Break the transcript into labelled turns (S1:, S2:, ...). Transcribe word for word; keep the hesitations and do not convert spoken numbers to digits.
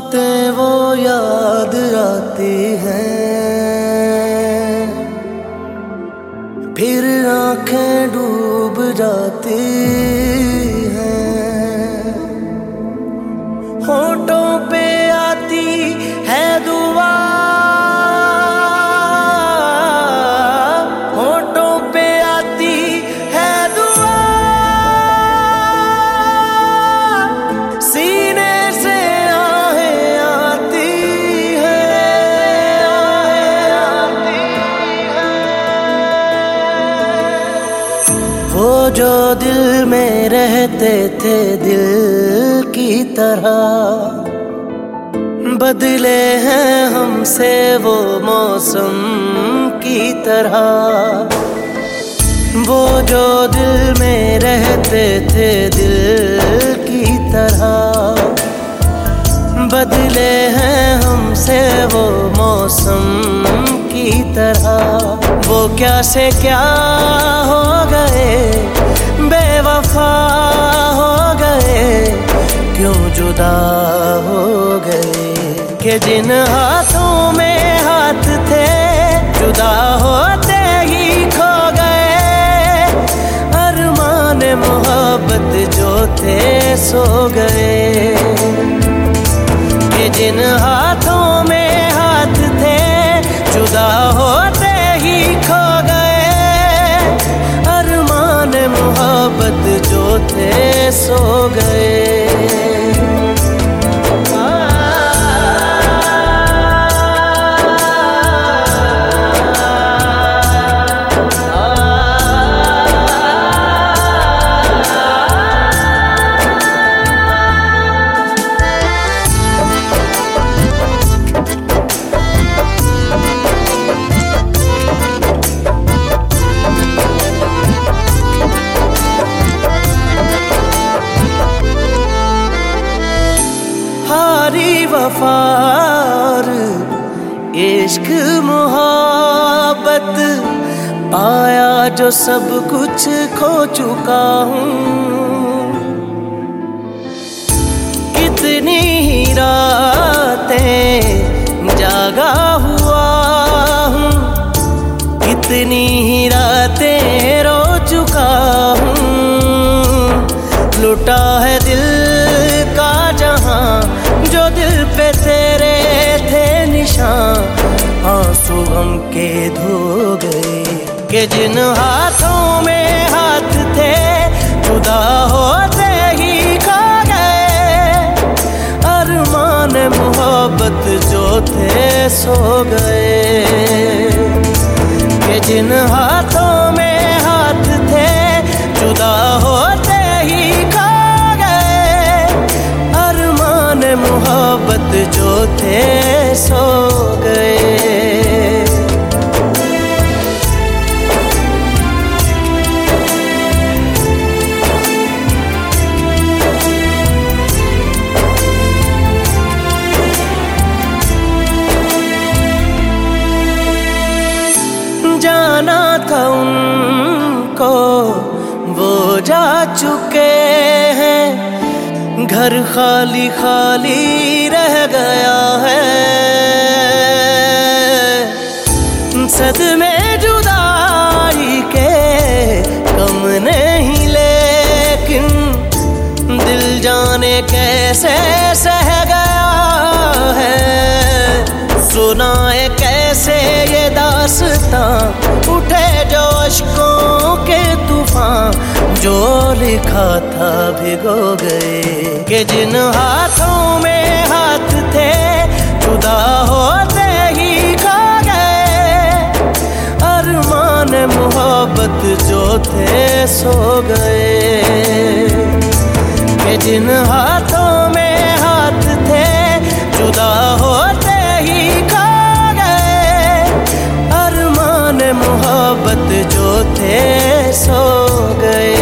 S1: बातें वो याद आती हैं, फिर आंखें डूब जाती हैं। होठों पे आती है दुआ, होठों पे आती है दुआ, सीने से आहें आती है, आहें आती है। वो जो दिल में रहते थे दिल की तरह, बदले हैं हमसे वो मौसम की तरह। वो जो दिल में रहते थे दिल की तरह, बदले हैं हमसे वो मौसम की तरह। वो क्या से क्या हो गए, बेवफा हो गए, क्यों जुदा हो गए। कि जिन हाथों में हाथ थे जुदा होते ही खो गए, अरमान मोहब्बत जो थे सो गए। कि जिन हाथों में हाथ थे जुदा होते ही खो गए, अरमान मोहब्बत जो थे सो गए। हारी वफार इश्क मोहब्बत, पाया जो सब कुछ खो चुका हूँ। कितनी ही रातें जागा हुआ हूँ, कितनी ही रातें रो चुका हूँ। लुटा है दिल का जहां जो दिल पे तेरे थे निशान, आंसू गम के धो गए। कि जिन हाथों में हाथ थे जुदा होते ही खो गए, अरमान मोहब्बत जो थे सो गए। कि जिन हाथों में हाथ थे जुदा होते ही खो गए, अरमान मोहब्बत जो थे सो गए। जाना था उनको वो जा चुके हैं, घर खाली खाली रह गया है। सदमे जुदाई के कम नहीं, लेकिन दिल जाने कैसे सह गया है। सुनाए कैसे ये दास्तां, उठे जो अश्कों के तूफान, जो लिखा था भिगो गए। कि जिन हाथों में हाथ थे जुदा होते ही खो गए, अरमान मोहब्बत जो थे सो गए। कि जिन हाथों में हाथ थे जुदा होते ही खो गए, अरमान मोहब्बत जो थे सो गए।